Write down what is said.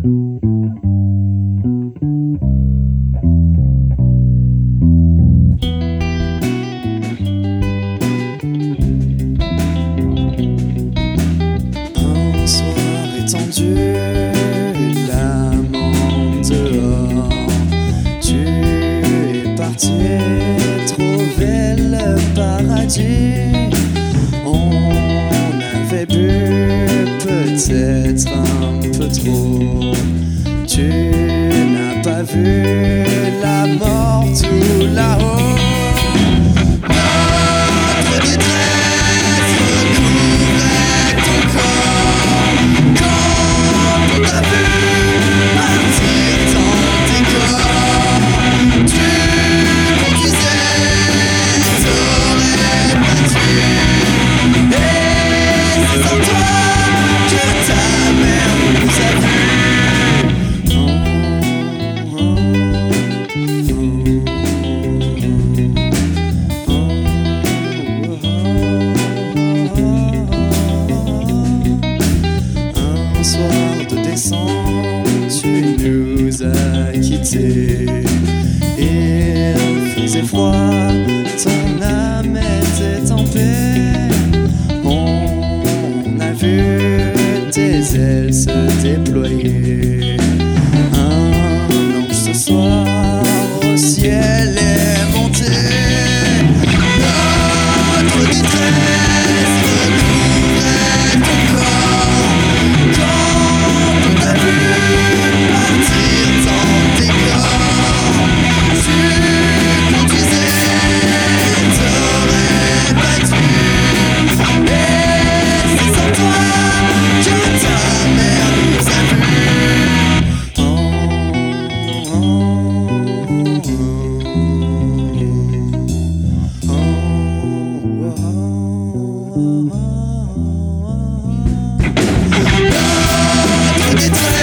Un soir étendu, l'amant dehors, tu es parti trouver le paradis. On avait bu peut-être un peu trop. Tu n'as pas vu la mort tout là-haut. Notre détresse recouvrait ton corps quand on t'a vu partir dans tes corps. Tu conduisais, t'aurais battu. Et c'est sans toi que ta mère nous a vus. Un soir de décembre, tu nous as quittés. Il faisait froid, ton âme était en paix. On a vu tes ailes se déployer. Un ange ce soir au ciel est monté. Notre détresse recouvrait ton corps quand on t'a vu partir dans tes corps. Tu conduisais, t'aurais battu. Et c'est sans toi que ta mère nous a vus. Notre détresse